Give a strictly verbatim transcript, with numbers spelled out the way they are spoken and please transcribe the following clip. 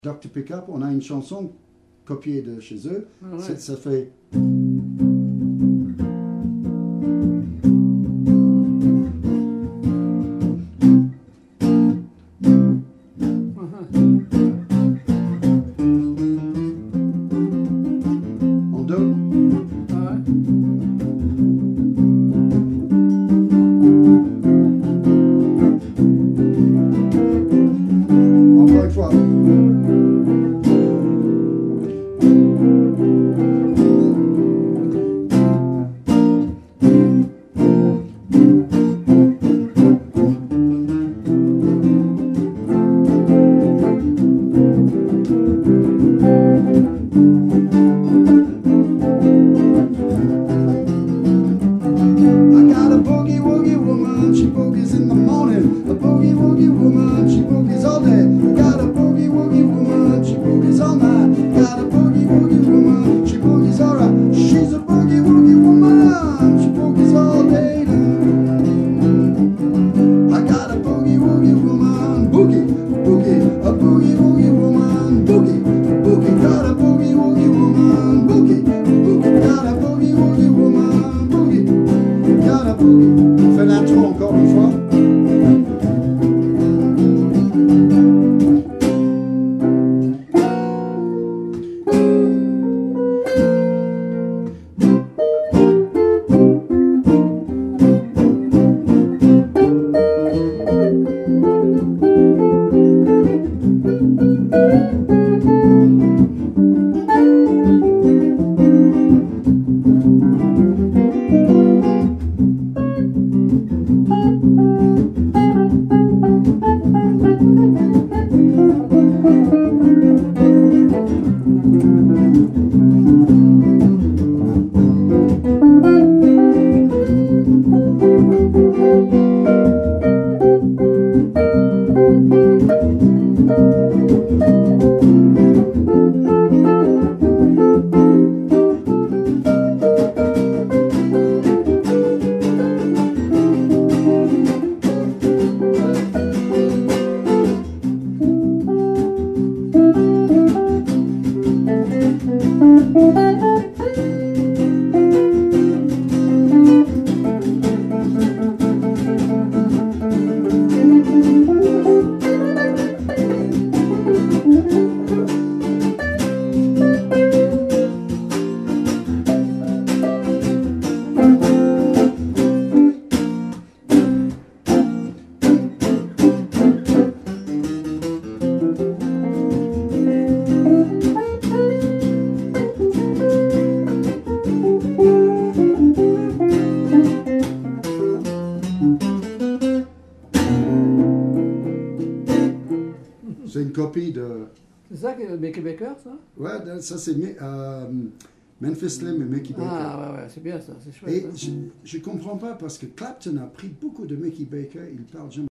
docteur Pickup, on a une chanson copiée de chez eux. Ah ouais. Ça fait... En deux. Ah ouais. Encore une fois. She boogies in the morning, a boogie woogie woman, she boogies all day. Got a boogie woogie woman, she boogies all night. Got a boogie woogie woman, she boogies alright. She's a boogie woogie woman, she boogies all day. I got a boogie woogie woman, boogie, boogie, a boogie woogie woman, boogie, boogie, got a boogie woogie woman, boogie, boogie, got a boogie woogie woman, boogie, got a boogie. On fait l'intro encore une fois. C'est une copie de... C'est ça que Mickey Baker, ça? Ouais, ça c'est euh, Memphis Slim et Mickey Baker. Ah ouais, ouais, c'est bien ça, c'est chouette. Et Hein? je ne comprends pas parce que Clapton a pris beaucoup de Mickey Baker, il parle jamais.